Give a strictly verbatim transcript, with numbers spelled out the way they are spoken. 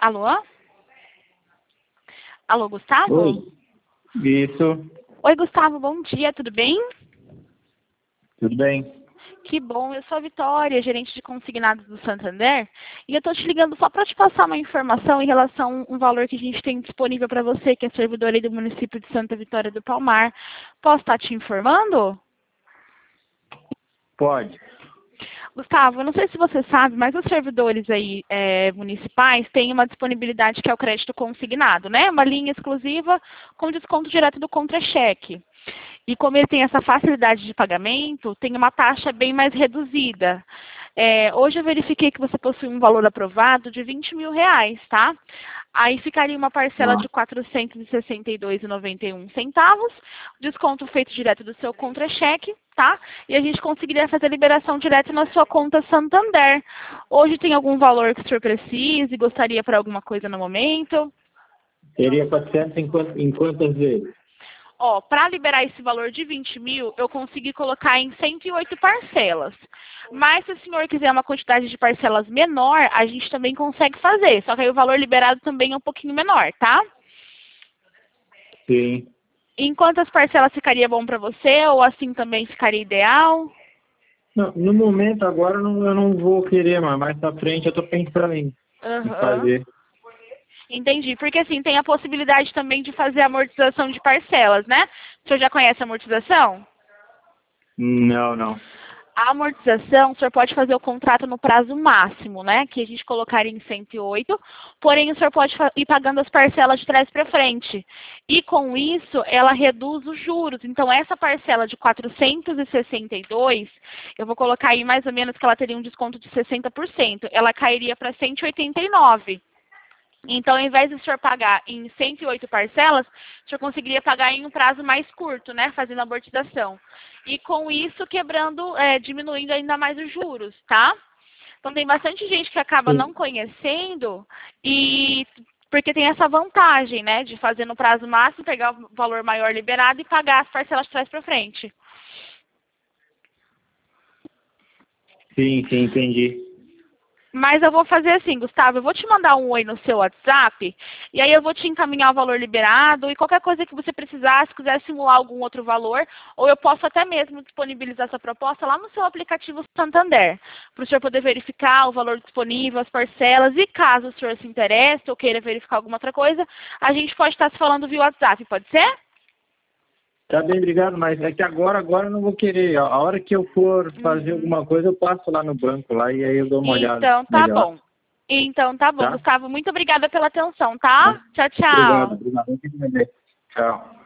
Alô? Alô, Gustavo? Oi. Isso. Oi, Gustavo, bom dia, tudo bem? Tudo bem? Que bom, eu sou a Vitória, gerente de consignados do Santander, e eu estou te ligando só para te passar uma informação em relação a um valor que a gente tem disponível para você, que é servidor aí do município de Santa Vitória do Palmar. Posso estar te informando? Pode. Gustavo, eu não sei se você sabe, mas os servidores aí é, municipais têm uma disponibilidade que é o crédito consignado, né? Uma linha exclusiva com desconto direto do contra-cheque. E como ele tem essa facilidade de pagamento, tem uma taxa bem mais reduzida. É, hoje eu verifiquei que você possui um valor aprovado de vinte mil reais, tá? Aí ficaria uma parcela Ah. de quatrocentos e sessenta e dois reais e noventa e um centavos, desconto feito direto do seu contra-cheque, tá? E a gente conseguiria fazer a liberação direto na sua conta Santander. Hoje tem algum valor que o senhor precise, gostaria para alguma coisa no momento? Seria quatrocentos em, quant- em quantas vezes? Ó, para liberar esse valor de vinte mil, eu consegui colocar em cento e oito parcelas. Mas se o senhor quiser uma quantidade de parcelas menor, a gente também consegue fazer. Só que aí o valor liberado também é um pouquinho menor, tá? Sim. Em quantas parcelas ficaria bom para você? Ou assim também ficaria ideal? Não, no momento, agora, eu não, eu não vou querer, mas mais pra frente eu tô pensando em, em Aham. fazer. Entendi. Porque assim, tem a possibilidade também de fazer amortização de parcelas, né? O senhor já conhece a amortização? Não, não. A amortização, o senhor pode fazer o contrato no prazo máximo, né? Que a gente colocaria em cento e oito, porém o senhor pode ir pagando as parcelas de trás para frente. E com isso, ela reduz os juros. Então, essa parcela de quatrocentos e sessenta e dois, eu vou colocar aí mais ou menos que ela teria um desconto de sessenta por cento. Ela cairia para cento e oitenta e nove. Então, ao invés de o senhor pagar em cento e oito parcelas, o senhor conseguiria pagar em um prazo mais curto, né? Fazendo a amortização. E com isso, quebrando, é, diminuindo ainda mais os juros, tá? Então, tem bastante gente que acaba Sim. não conhecendo e porque tem essa vantagem, né? De fazer no prazo máximo, pegar o valor maior liberado e pagar as parcelas de trás para frente. Sim, sim, entendi. Mas eu vou fazer assim, Gustavo, eu vou te mandar um oi no seu WhatsApp, e aí eu vou te encaminhar o valor liberado, e qualquer coisa que você precisar, se quiser simular algum outro valor, ou eu posso até mesmo disponibilizar essa proposta lá no seu aplicativo Santander, para o senhor poder verificar o valor disponível, as parcelas, e caso o senhor se interesse ou queira verificar alguma outra coisa, a gente pode estar se falando via WhatsApp, pode ser? Tá bem, obrigado, mas é que agora, agora eu não vou querer. A a hora que eu for fazer Uhum. alguma coisa, eu passo lá no banco lá e aí eu dou uma olhada Então tá melhor. bom. Então tá bom, Tá? Gustavo, muito obrigada pela atenção, tá? Tá. Tchau, Obrigado, tchau. obrigado. Tchau.